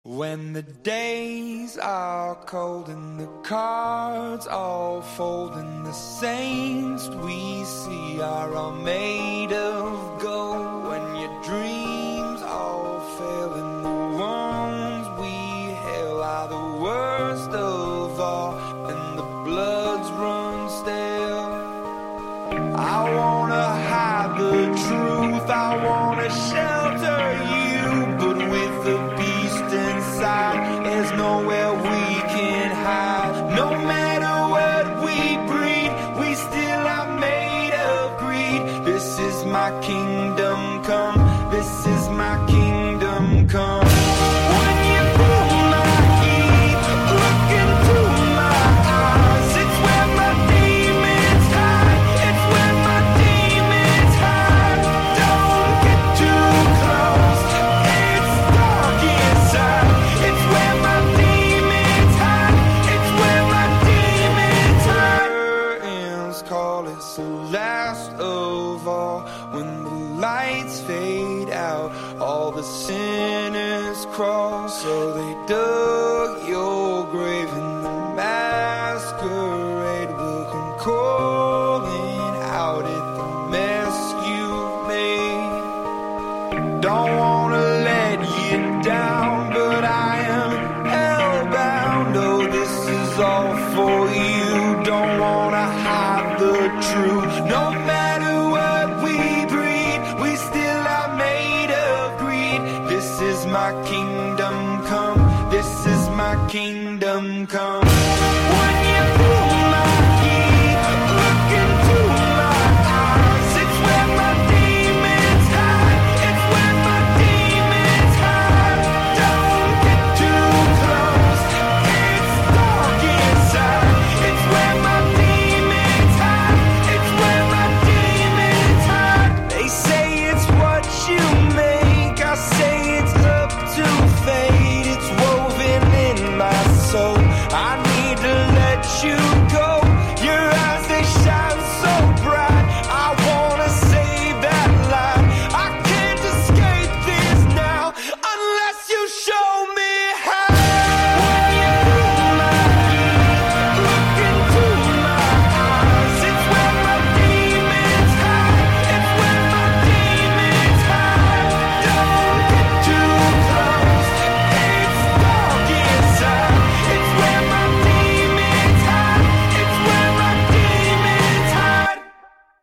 When the days are cold and the cards all fold and the saints we see are all made of gold, when your dreams all fail and the ones we hail are the worst of all and the bloods run stale, I wanna hide the truth, I wanna shelter you, but with the beast inside, there's nowhere we can hide. No matter what we breed, we still are made of greed. This is my kingdom come, this is my kingdom come. When you pull my heat, look into my eyes, it's where my demons hide, it's where my demons hide. Don't get too close, it's dark inside, it's where my demons hide, it's where my demons hide. Curtains call, it's the last of all. When the lights fade out, all the sinners crawl. So they dug your grave and the masquerade will come calling out at the mess you made. Don't wanna let you down, but I am hellbound. Oh, this is all for you. Don't wanna hide the truth. No matter what we breed, we still are made of greed. This is my kingdom come, this is my kingdom come.